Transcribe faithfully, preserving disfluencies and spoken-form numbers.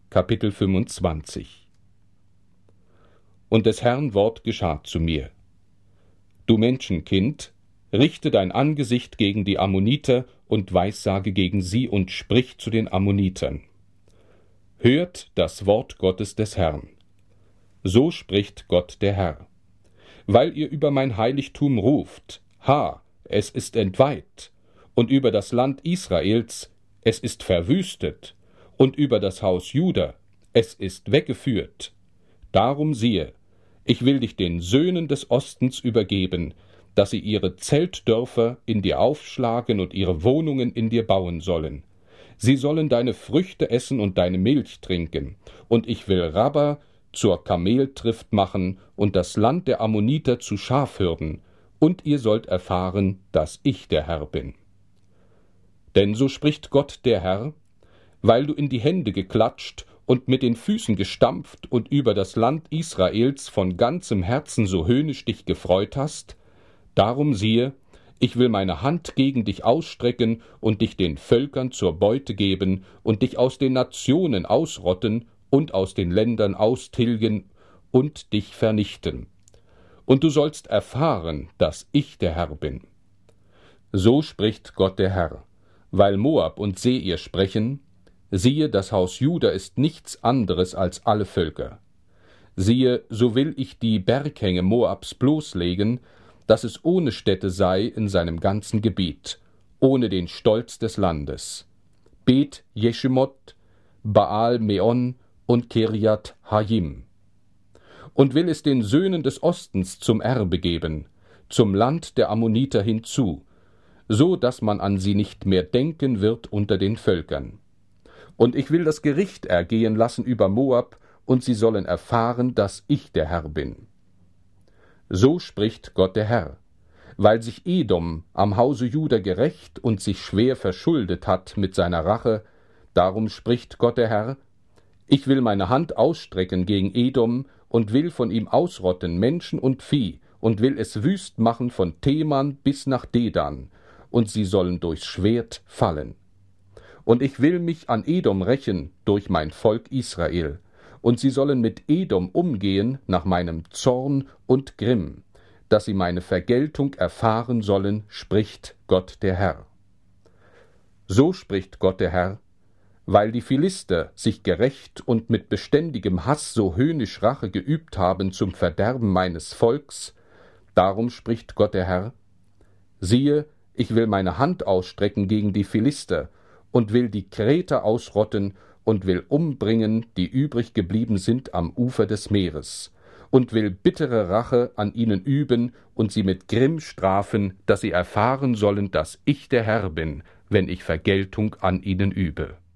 Kapitel fünfundzwanzig. Und des Herrn Wort geschah zu mir: Du Menschenkind, richte dein Angesicht gegen die Ammoniter und weissage gegen sie und sprich zu den Ammonitern. Hört das Wort Gottes des Herrn. So spricht Gott der Herr. Weil ihr über mein Heiligtum ruft, ha, es ist entweiht, und über das Land Israels, es ist verwüstet, und über das Haus Juda, es ist weggeführt. Darum siehe, ich will dich den Söhnen des Ostens übergeben, dass sie ihre Zeltdörfer in dir aufschlagen und ihre Wohnungen in dir bauen sollen. Sie sollen deine Früchte essen und deine Milch trinken, und ich will Rabba zur Kameltrift machen und das Land der Ammoniter zu Schafhürden, und ihr sollt erfahren, dass ich der Herr bin. Denn so spricht Gott der Herr: Weil du in die Hände geklatscht und mit den Füßen gestampft und über das Land Israels von ganzem Herzen so höhnisch dich gefreut hast, darum siehe, ich will meine Hand gegen dich ausstrecken und dich den Völkern zur Beute geben und dich aus den Nationen ausrotten und aus den Ländern austilgen und dich vernichten. Und du sollst erfahren, dass ich der Herr bin. So spricht Gott der Herr: Weil Moab und Seir sprechen, siehe, das Haus Juda ist nichts anderes als alle Völker. Siehe, so will ich die Berghänge Moabs bloßlegen, dass es ohne Städte sei in seinem ganzen Gebiet, ohne den Stolz des Landes. Bet Jeschimot, Baal Meon und Kirjat Hajim. Und will es den Söhnen des Ostens zum Erbe geben, zum Land der Ammoniter hinzu, so dass man an sie nicht mehr denken wird unter den Völkern. Und ich will das Gericht ergehen lassen über Moab, und sie sollen erfahren, dass ich der Herr bin. So spricht Gott der Herr: Weil sich Edom am Hause Juda gerächt und sich schwer verschuldet hat mit seiner Rache, darum spricht Gott der Herr: Ich will meine Hand ausstrecken gegen Edom und will von ihm ausrotten Menschen und Vieh und will es wüst machen von Teman bis nach Dedan, und sie sollen durchs Schwert fallen. Und ich will mich an Edom rächen durch mein Volk Israel, und sie sollen mit Edom umgehen nach meinem Zorn und Grimm, dass sie meine Vergeltung erfahren sollen, spricht Gott der Herr. So spricht Gott der Herr: Weil die Philister sich gerächt und mit beständigem Hass so höhnisch Rache geübt haben zum Verderben meines Volks, darum spricht Gott der Herr: Siehe, ich will meine Hand ausstrecken gegen die Philister und will die Kreter ausrotten und will umbringen, die übrig geblieben sind am Ufer des Meeres, und will bittere Rache an ihnen üben und sie mit Grimm strafen, dass sie erfahren sollen, dass ich der Herr bin, wenn ich Vergeltung an ihnen übe.